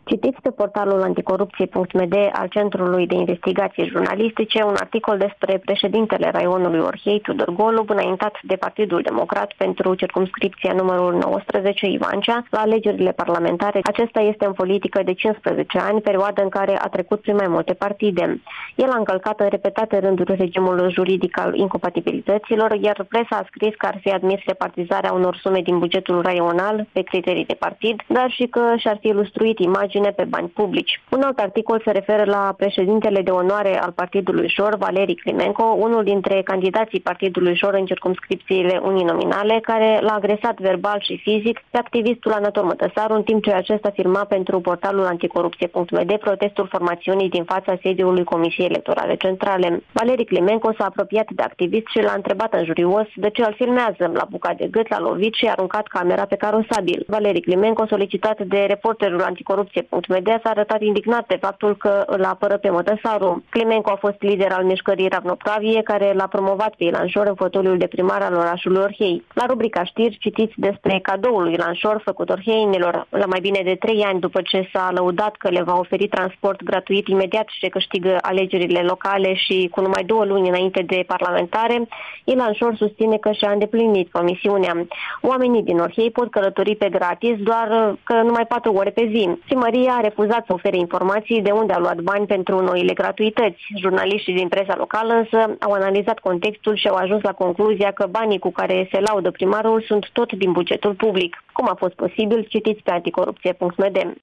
Citiți pe portalul anticorupție.md al Centrului de Investigații Jurnalistice un articol despre președintele raionului Orhei, Tudor Golub, înaintat de Partidul Democrat pentru circumscripția numărul 19 Ivancea la alegerile parlamentare. Acesta este în politică de 15 ani, perioadă în care a trecut prin mai multe partide. El a încălcat în repetate rânduri regimul juridic al incompatibilităților, iar presa a scris că ar fi admis repartizarea unor sume din bugetul raional pe criterii de partid, dar și că și-ar fi ilustruit imagine pe bani publici. Un alt articol se referă la președintele de onoare al Partidului Șor, Valeri Climenco, unul dintre candidații Partidului Șor în circumscripțiile uninominale, care l-a agresat verbal și fizic pe activistul Anatol Mătăsaru, în timp ce acesta firma pentru portalul anticorupție.md protestul formațiunii din fața sediului Comisiei Electorale Centrale. Valeri Climenco s-a apropiat de activist și l-a întrebat înjurios de ce îl filmează. L-a bucat de gât, l-a lovit și a aruncat camera pe carosabil. Valeri Climenco, solicitat de reporterul anticorupție.md, s-a arătat indignat de faptul că îl apără pe Mătăsaru. Climenco a fost lider al mișcării Ravnopravie, care l-a promovat pe Ilan Șor în fotoliul de primar al orașului Orhei. La rubrica știri citiți despre cadoul lui Ilan Șor făcut orheinilor. La mai bine de 3 ani după ce s-a lăudat că le va oferi transport gratuit imediat ce câștigă alegerile locale și cu numai 2 luni înainte de parlamentare, Ilan Șor susține că și-a îndeplinit promisiunea. Oamenii din Orhei pot călători pe gratis, doar că numai 4 ore pe zi. Primăria a refuzat să ofere informații de unde a luat bani pentru noile gratuități. Jurnaliștii din presa locală însă au analizat contextul și au ajuns la concluzia că banii cu care se laudă primarul sunt tot din bugetul public. Cum a fost posibil, citiți pe anticorupție.md.